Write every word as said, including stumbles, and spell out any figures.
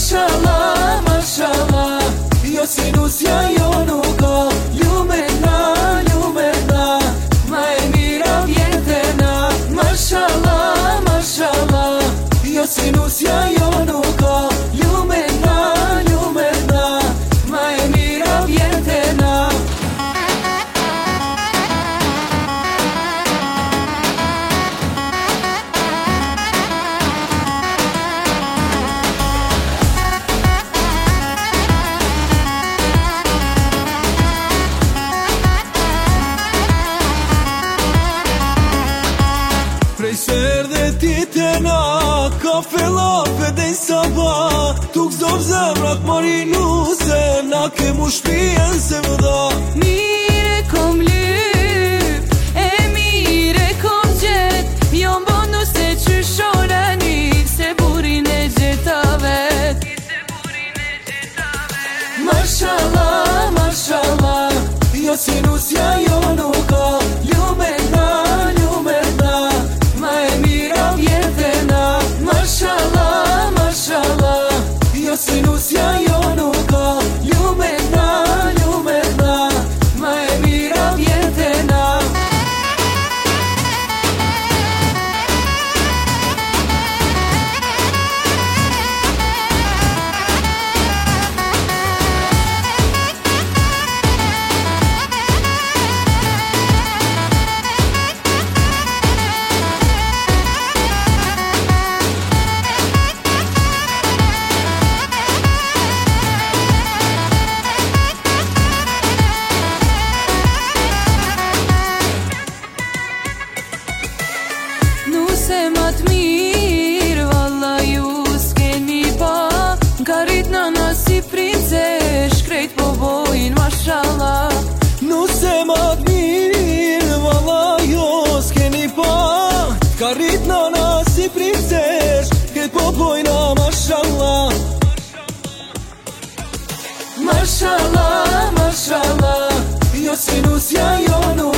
Mashallah, mashallah, jo si nusja jo nuk ka. Lumena, lumena, ma e mira vjetena. Mashallah, mashallah, jo si nusja jo nuk ka. Lumena, lumena, ma e mira vjetena. Prej se erdhe ti te na, ka felafe dhe i sabah. Tuk zov zemrat marinuse, na ke mu shpijen se vëda. Mire kom lyp, e mire kom gjet, jo mbonu se qyshorani, se burin e gjeta vet. Mashallah, mashallah, jo si nusja jo nuk ka. Lumena, lumena, ma e mira vjetena. Mashallah, mashallah, jo si nusja jo nuk ka. Lumena, lumena, ma e mira vjetena. Se ma t'mirë, valla ju s'keni pa. Ka rrit nana si princesh, krejt po bojnë mashallah. Nuse ma t'mirë, valla jo s'keni pa. Ka rrit nana si princesh, krejt po bojna mashallah. Mashallah, mashallah, jo si nusja jo nuk